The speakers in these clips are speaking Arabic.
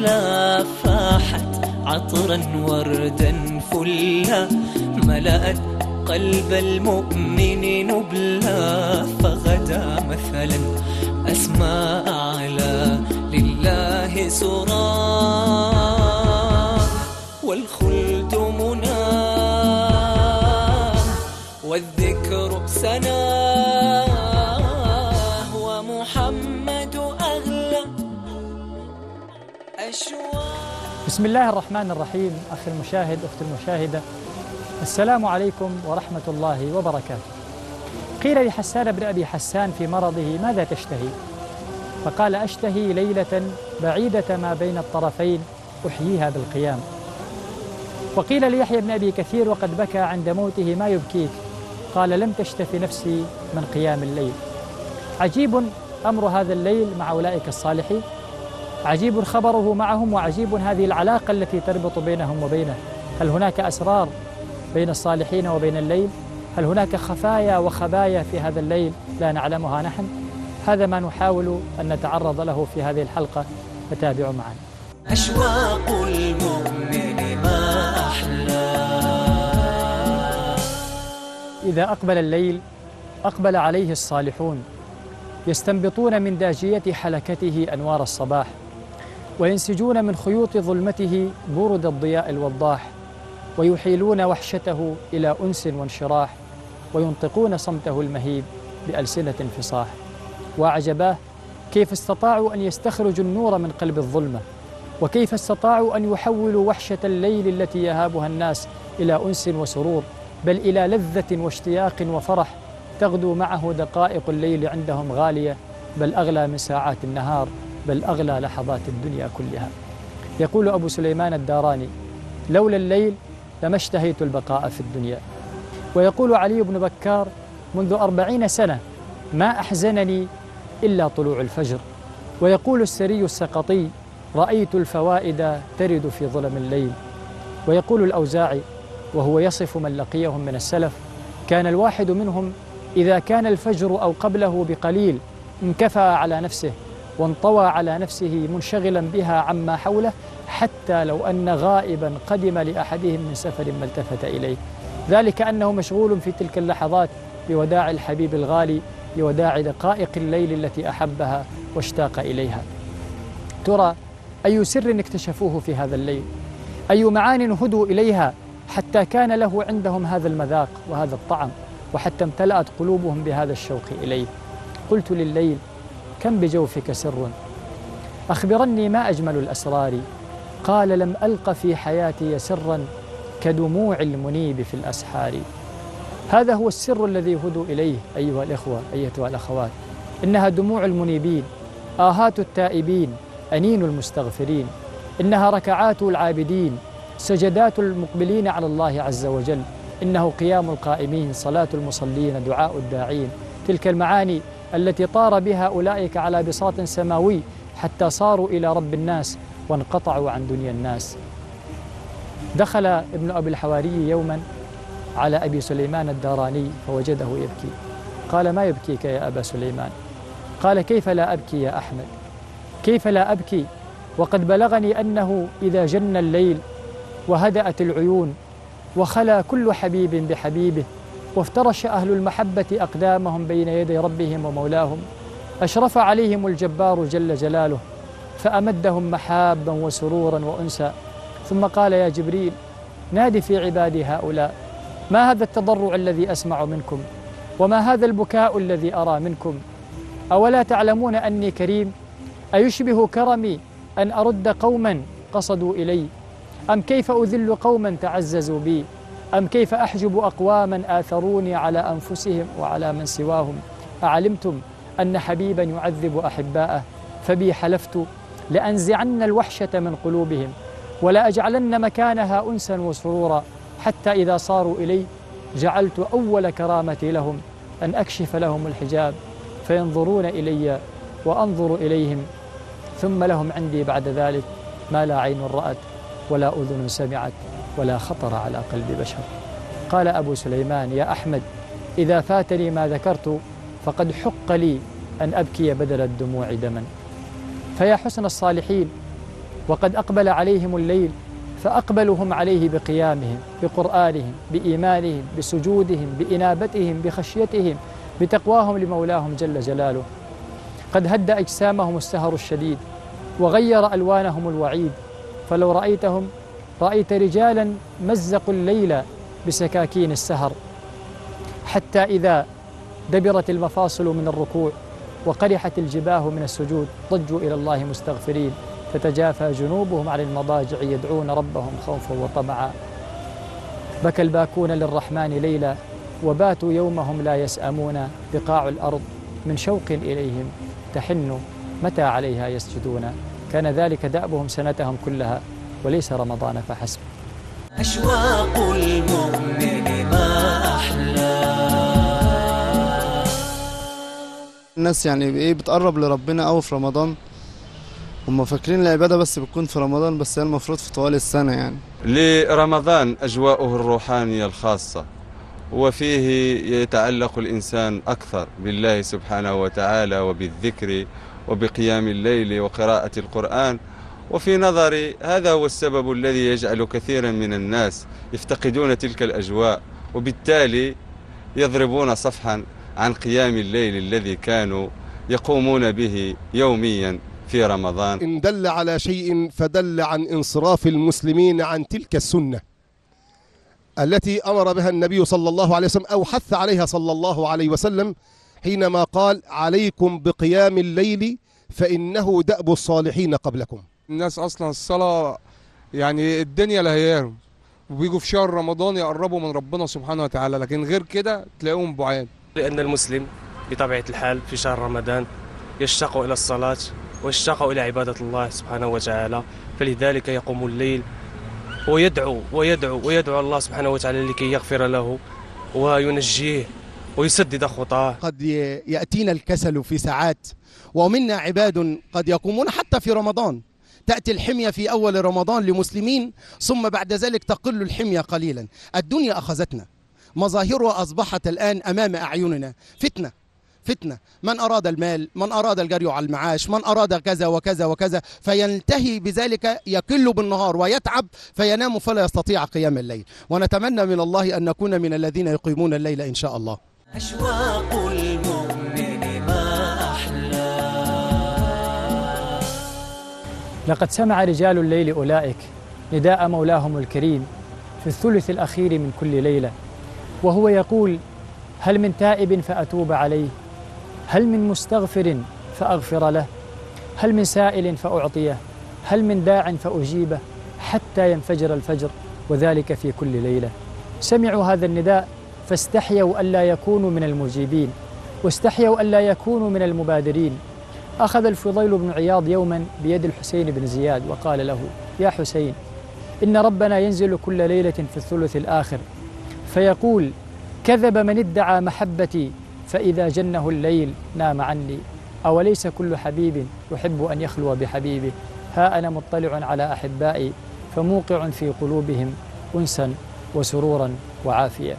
أحلى فاحت عطرا وردا فلا ملأت قلب المؤمن نبلا فغدا مثلا أسمى أعلى لله سراه والخلد مناه والذكر سناه ومحمد أغلى أشواق. بسم الله الرحمن الرحيم. أخي المشاهد، أختي المشاهدة، السلام عليكم ورحمة الله وبركاته. قيل لحسان بن أبي حسان في مرضه: ماذا تشتهي؟ فقال: أشتهي ليلة بعيدة ما بين الطرفين أحييها بالقيام. وقيل ليحيى بن أبي كثير وقد بكى عند موته: ما يبكيك؟ قال: لم تشتف نفسي من قيام الليل. عجيب أمر هذا الليل مع أولئك الصالحين، عجيب خبره معهم، وعجيب هذه العلاقة التي تربط بينهم وبينه. هل هناك أسرار بين الصالحين وبين الليل؟ هل هناك خفايا وخبايا في هذا الليل لا نعلمها نحن؟ هذا ما نحاول أن نتعرض له في هذه الحلقة، فتابعوا معنا. أشواق المؤمن ما أحلى. إذا أقبل الليل أقبل عليه الصالحون، يستنبطون من داجية حلكته أنوار الصباح، وينسجون من خيوط ظلمته برد الضياء الوضاح، ويحيلون وحشته إلى أنس وانشراح، وينطقون صمته المهيب بألسنة انفصاح. وأعجباه كيف استطاعوا أن يستخرجوا النور من قلب الظلمة، وكيف استطاعوا أن يحولوا وحشة الليل التي يهابها الناس إلى أنس وسرور، بل إلى لذة واشتياق وفرح تغدو معه دقائق الليل عندهم غالية، بل أغلى من ساعات النهار، بل أغلى لحظات الدنيا كلها. يقول أبو سليمان الداراني: لولا الليل لما اشتهيت البقاء في الدنيا. ويقول علي بن بكار: منذ 40 سنة ما أحزنني إلا طلوع الفجر. ويقول السري السقطي: رأيت الفوائد ترد في ظلم الليل. ويقول الأوزاعي وهو يصف من لقيهم من السلف: كان الواحد منهم إذا كان الفجر أو قبله بقليل انكفأ على نفسه وانطوى على نفسه منشغلا بها عما حوله، حتى لو أن غائبا قدم لأحدهم من سفر ما التفت إليه، ذلك أنه مشغول في تلك اللحظات بوداع الحبيب الغالي، بوداع دقائق الليل التي أحبها واشتاق إليها. ترى أي سر اكتشفوه في هذا الليل؟ أي معان هدوا إليها حتى كان له عندهم هذا المذاق وهذا الطعم، وحتى امتلأت قلوبهم بهذا الشوق إليه. قلت لليل: كم بجوفك سر، أخبرني ما أجمل الأسرار. قال: لم ألق في حياتي سرا كدموع المنيب في الأسحار. هذا هو السر الذي هدوا إليه أيها الإخوة، أيتها الأخوات. إنها دموع المنيبين، آهات التائبين، أنين المستغفرين، إنها ركعات العابدين، سجدات المقبلين على الله عز وجل، إنه قيام القائمين، صلاة المصلين، دعاء الداعين. تلك المعاني التي طار بها أولئك على بساط سماوي حتى صاروا إلى رب الناس وانقطعوا عن دنيا الناس. دخل ابن أبي الحواري يوما على أبي سليمان الداراني فوجده يبكي. قال: ما يبكيك يا أبا سليمان؟ قال: كيف لا أبكي يا أحمد؟ كيف لا أبكي وقد بلغني أنه إذا جن الليل وهدأت العيون وخلا كل حبيب بحبيبه وافترش أهل المحبة أقدامهم بين يدي ربهم ومولاهم، أشرف عليهم الجبار جل جلاله فأمدهم محابا وسرورا وأنسا، ثم قال: يا جبريل، نادي في عبادي هؤلاء: ما هذا التضرع الذي أسمع منكم؟ وما هذا البكاء الذي أرى منكم؟ أولا تعلمون أني كريم؟ أيشبه كرمي أن أرد قوما قصدوا إلي؟ أم كيف أذل قوما تعززوا بي؟ أم كيف أحجب أقواما آثروني على أنفسهم وعلى من سواهم؟ أعلمتم أن حبيبا يعذب أحباءه؟ فبي حلفت لأنزعن الوحشة من قلوبهم ولا أجعلن مكانها أنسا وسرورا، حتى إذا صاروا إلي جعلت أول كرامتي لهم أن أكشف لهم الحجاب فينظرون إلي وأنظر إليهم، ثم لهم عندي بعد ذلك ما لا عين رأت ولا أذن سمعت ولا خطر على قلب بشر. قال أبو سليمان: يا أحمد، إذا فاتني ما ذكرت فقد حق لي أن أبكي بدل الدموع دما. فيا حسن الصالحين، وقد أقبل عليهم الليل فأقبلوا هم عليه بقيامهم، بقرآنهم، بإيمانهم، بسجودهم، بإنابتهم، بخشيتهم، بتقواهم لمولاهم جل جلاله. قد هد أجسامهم السهر الشديد وغير ألوانهم الوعيد، فلو رأيتهم رأيت رجالا مزقوا الليل بسكاكين السهر، حتى إذا دبرت المفاصل من الركوع وقرحت الجباه من السجود ضجوا إلى الله مستغفرين، تتجافى جنوبهم عن المضاجع يدعون ربهم خوفا وطمعا. بكى الباكون للرحمن ليلا وباتوا يومهم لا يسأمون، بقاع الأرض من شوق إليهم تحن متى عليها يسجدون. كان ذلك دأبهم سنتهم كلها وليس رمضان فحسب. أشواق المؤمن ما أحلى. الناس يعني بتقرب لربنا أوي في رمضان، هم فاكرين العبادة بس بتكون في رمضان، بس هي المفروض في طوال السنة يعني. لرمضان أجواؤه الروحانية الخاصة، وفيه يتعلق الإنسان أكثر بالله سبحانه وتعالى وبالذكر وبقيام الليل وقراءة القرآن. وفي نظري هذا هو السبب الذي يجعل كثيرا من الناس يفتقدون تلك الأجواء، وبالتالي يضربون صفحا عن قيام الليل الذي كانوا يقومون به يوميا في رمضان. إن دل على شيء فدل عن انصراف المسلمين عن تلك السنة التي أمر بها النبي صلى الله عليه وسلم أو حث عليها صلى الله عليه وسلم حينما قال عليكم بقيام الليل فإنه دأب الصالحين قبلكم. الناس أصلا الصلاة يعني الدنيا لهياهم، وبيجوا في شهر رمضان يقربوا من ربنا سبحانه وتعالى، لكن غير كده تلاقيهم بعاد. لأن المسلم بطبيعة الحال في شهر رمضان يشتاق إلى الصلاة ويشتاق إلى عبادة الله سبحانه وتعالى، فلذلك يقوم الليل ويدعو الله سبحانه وتعالى لكي يغفر له وينجيه ويسدد خطاه. قد يأتينا الكسل في ساعات، ومنا عباد قد يقومون حتى في رمضان، تأتي الحمية في أول رمضان لمسلمين ثم بعد ذلك تقل الحمية قليلا. الدنيا أخذتنا، مظاهرها أصبحت الآن أمام أعيننا، فتنة، من أراد المال، من أراد الجري على المعاش، من أراد كذا وكذا وكذا، فينتهي بذلك يقل بالنهار ويتعب فينام فلا يستطيع قيام الليل. ونتمنى من الله أن نكون من الذين يقيمون الليل إن شاء الله. أشواق المؤمن ما أحلى. لقد سمع رجال الليل أولئك نداء مولاهم الكريم في الثلث الأخير من كل ليلة، وهو يقول: هل من تائب فأتوب عليه؟ هل من مستغفر فأغفر له؟ هل من سائل فأعطيه؟ هل من داع فأجيبه؟ حتى ينفجر الفجر، وذلك في كل ليلة. سمعوا هذا النداء فاستحيوا ألا يكونوا من المجيبين، واستحيوا ألا يكونوا من المبادرين. أخذ الفضيل بن عياض يوما بيد الحسين بن زياد وقال له: يا حسين، إن ربنا ينزل كل ليلة في الثلث الآخر فيقول: كذب من ادعى محبتي فإذا جنه الليل نام عني، أوليس كل حبيب يحب أن يخلو بحبيبه؟ ها أنا مطلع على أحبائي فموقع في قلوبهم أنسا وسرورا وعافية.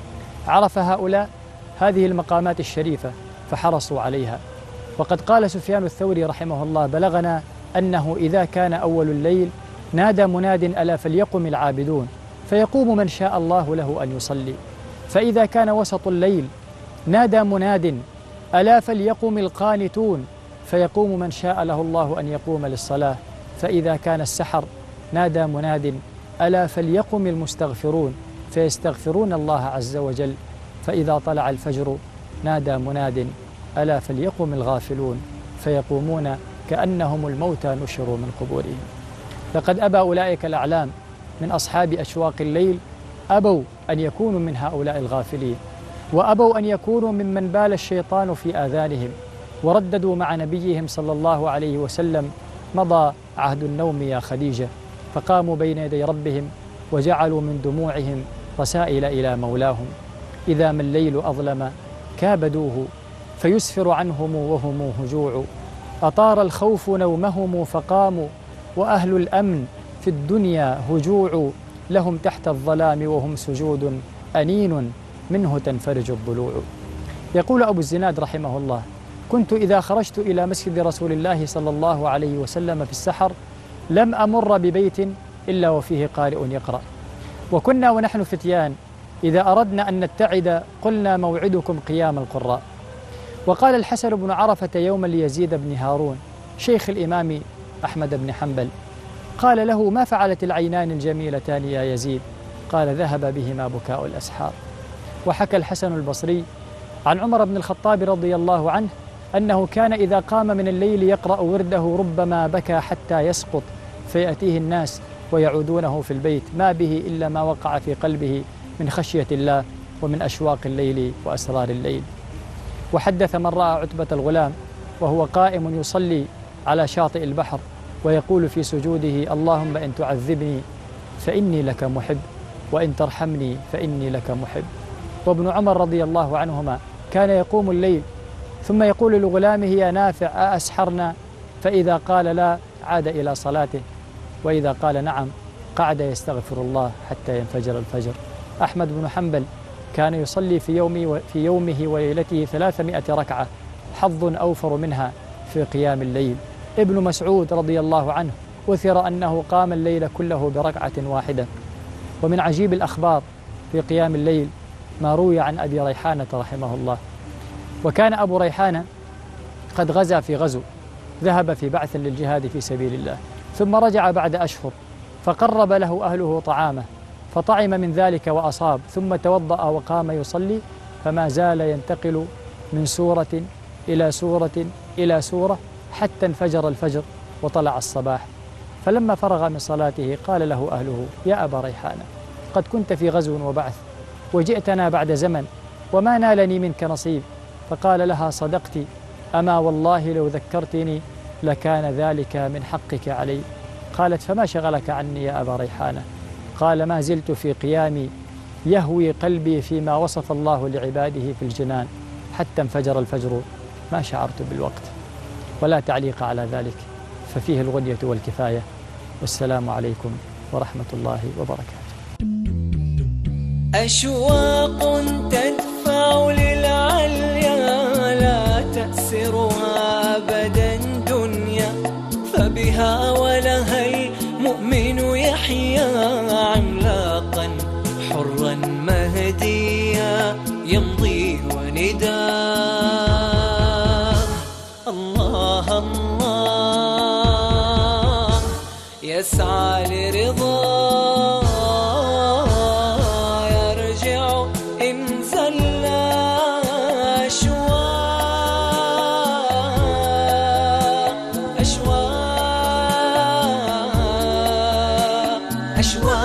عرف هؤلاء هذه المقامات الشريفة فحرصوا عليها. وقد قال سفيان الثوري رحمه الله: بلغنا أنه إذا كان أول الليل نادى مناد: ألا فليقم العابدون، فيقوم من شاء الله له أن يصلي. فإذا كان وسط الليل نادى مناد: ألا فليقم القانتون، فيقوم من شاء له الله أن يقوم للصلاة. فإذا كان السحر نادى مناد: ألا فليقم المستغفرون، فيستغفرون الله عز وجل. فإذا طلع الفجر نادى مناد: ألا فليقم الغافلون، فيقومون كأنهم الموتى نشروا من قبورهم. لقد أبى أولئك الأعلام من أصحاب أشواق الليل، أبوا أن يكونوا من هؤلاء الغافلين، وأبوا أن يكونوا ممن بال الشيطان في آذانهم، ورددوا مع نبيهم صلى الله عليه وسلم: مضى عهد النوم يا خديجة. فقاموا بين يدي ربهم وجعلوا من دموعهم رسائل إلى مولاهم: إذا ما الليل أظلم كابدوه فيسفر عنهم وهم هجوع، أطار الخوف نومهم فقاموا وأهل الأمن في الدنيا هجوع، لهم تحت الظلام وهم سجود أنين منه تنفرج الضلوع. يقول أبو الزناد رحمه الله: كنت إذا خرجت إلى مسجد رسول الله صلى الله عليه وسلم في السحر لم أمر ببيت إلا وفيه قارئ يقرأ. وكنا ونحن فتيان إذا أردنا أن نتعد قلنا موعدكم قيام القراء. وقال الحسن بن عرفة يوما ليزيد بن هارون شيخ الإمام أحمد بن حنبل، قال له: ما فعلت العينان الجميلتان يا يزيد؟ قال: ذهب بهما بكاء الأسحار. وحكى الحسن البصري عن عمر بن الخطاب رضي الله عنه أنه كان إذا قام من الليل يقرأ ورده ربما بكى حتى يسقط، فيأتيه الناس ويعودونه في البيت ما به إلا ما وقع في قلبه من خشية الله ومن أشواق الليل وأسرار الليل. وحدث من رأى عتبة الغلام وهو قائم يصلي على شاطئ البحر ويقول في سجوده: اللهم إن تعذبني فإني لك محب، وإن ترحمني فإني لك محب. وابن عمر رضي الله عنهما كان يقوم الليل ثم يقول لغلامه: يا نافع أأسحرنا؟ فإذا قال لا عاد إلى صلاته، وإذا قال نعم قعد يستغفر الله حتى ينفجر الفجر. أحمد بن حنبل كان يصلي في يومه وليلته 300 ركعة، حظ أوفر منها في قيام الليل. ابن مسعود رضي الله عنه أثر أنه قام الليل كله بركعة واحدة. ومن عجيب الأخبار في قيام الليل ما روي عن أبي ريحانة رحمه الله. وكان أبو ريحانة قد غزا في غزو، ذهب في بعث للجهاد في سبيل الله، ثم رجع بعد أشهر فقرب له أهله طعامه فطعم من ذلك وأصاب، ثم توضأ وقام يصلي، فما زال ينتقل من سورة إلى سورة إلى سورة حتى انفجر الفجر وطلع الصباح. فلما فرغ من صلاته قال له أهله: يا أبا ريحانة، قد كنت في غزو وبعث وجئتنا بعد زمن وما نالني منك نصيب. فقال لها: صدقت، أما والله لو ذكرتني لكان ذلك من حقك علي. قالت: فما شغلك عني يا أبا ريحانة؟ قال: ما زلت في قيامي يهوي قلبي فيما وصف الله لعباده في الجنان حتى انفجر الفجر ما شعرت بالوقت. ولا تعليق على ذلك، ففيه الغنية والكفاية. والسلام عليكم ورحمة الله وبركاته. أشواق تدفع للعليا لا تأسرها أبدا دنيا، فبها ولها المؤمن يحيا عملاقا حرا مهديا، يمضي ونداء الله الله يسعى لرضاه، يرجع إن زل أشواق